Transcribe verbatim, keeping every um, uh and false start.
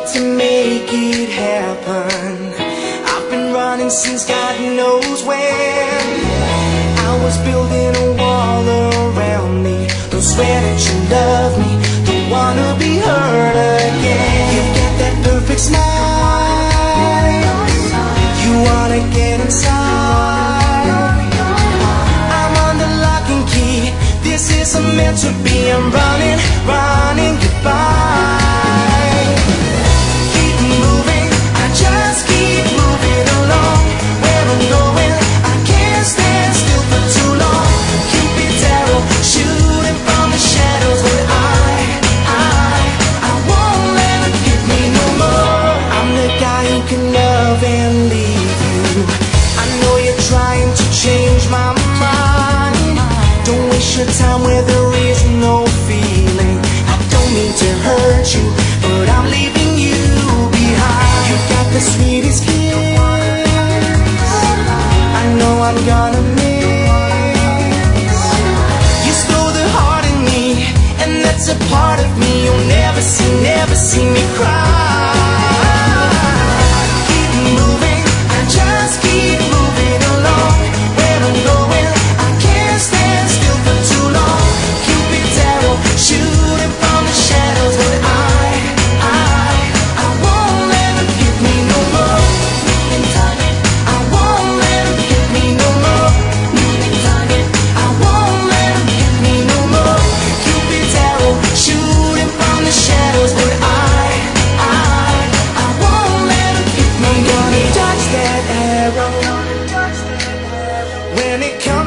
it to make it happen. I've been running since God knows when. I was building a wall around me. Don't swear that you love me, don't wanna be hurt again. You've got that perfect smile, you wanna get inside. I'm under lock and key, this isn't meant to be. I'm running, running goodbye. Keep moving, I just keep moving along. Where I'm going, I can't stand still for too long. Cupid's arrow, shooting from the shadows. But I, I, I won't let it get me no more. I'm the guy who can love and leave you. I know you're trying to change my mind. Don't waste your time where there is no feeling. I don't mean to hurt you, but I'm leaving you behind. You got the sweetest kiss I know I'm gonna miss. You stole the heart in me, and that's a part of me you'll never see, never see me cry. Keep moving, I just keep moving along. Where I'm going, I can't stand still for too long. Cupid's arrow, shooting from the shadows. But I, I, I won't let it get me no more. Moving target, I won't let it get me no more. Moving target, I won't let it get me no more. Cupid's arrow, shooting from the shadows. But I, I, I won't let it get me. I'm gonna touch that arrow when it comes.